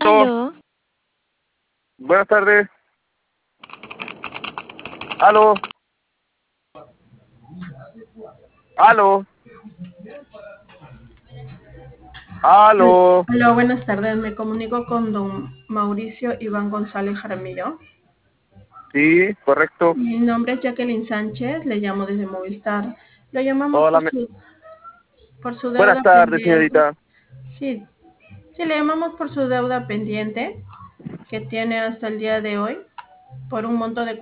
Aló. Aló. Buenas tardes. Aló. Aló. Aló. Hola, buenas tardes. Me comunico con don Mauricio Iván González Jaramillo. Sí, correcto. Mi nombre es Jacqueline Sánchez, le llamo desde Movistar. Lo llamamos Hola. por su Buenas deuda tardes, pendiente. señorita. Sí, sí, le llamamos por su deuda pendiente que tiene hasta el día de hoy por un monto de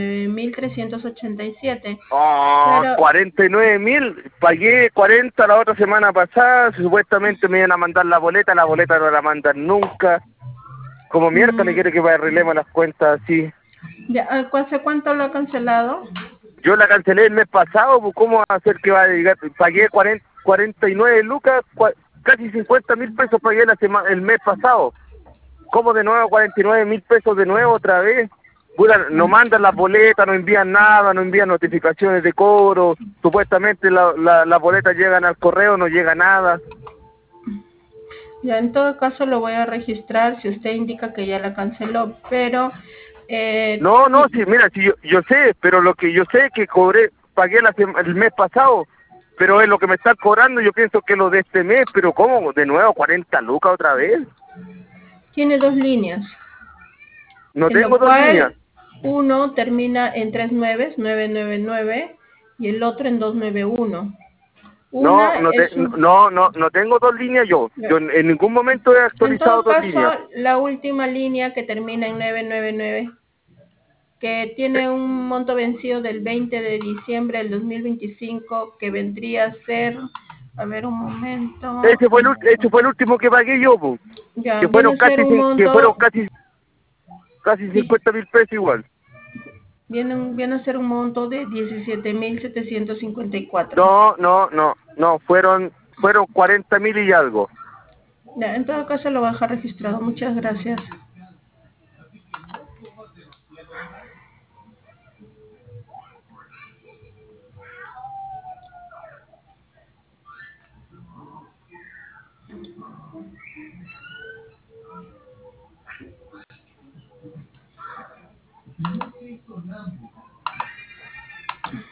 49.387. Ah, Pero 49.000. Pagué 40 la otra semana pasada. Supuestamente me iban a mandar la boleta no la mandan nunca. Como miércoles mm, quiere que arreglemos las cuentas así. ya, ¿hace cuánto lo ha cancelado? Yo la cancelé el mes pasado, pues ¿cómo va a hacer que va a llegar? Pagué 49 lucas, casi 50.000 pesos pagué el mes pasado. ¿Cómo de nuevo 49.000 pesos de nuevo otra vez? Pura, no mandan las boletas, no envían nada, no envían notificaciones de cobro. Supuestamente las boletas llegan al correo, no llega nada. Ya, en todo caso lo voy a registrar si usted indica que ya la canceló, pero No, no, sí, mira, sí, yo sé, pero lo que yo sé que cobré, pagué el mes pasado, pero es lo que me están cobrando, yo pienso que lo de este mes, pero ¿cómo? De nuevo 40 lucas otra vez. tiene dos líneas, No en lo tengo dos líneas. cual uno termina en 3999 y el otro en 291. No, Una es un... no tengo dos líneas yo. Yo en ningún momento he En actualizado todo dos líneas. caso, la última línea que termina en 999, que Eh, tiene un monto vencido del 20 de diciembre del 2025, que vendría a ser, a ver un momento, ese fue el último que pagué yo, po, ya que viene fueron a ser casi, un que fueron monto, casi 50.000 pesos igual. viene a ser un monto de 17.754. No, fueron 40.000 y algo. Ya, en todo caso lo voy a dejar registrado. Muchas gracias.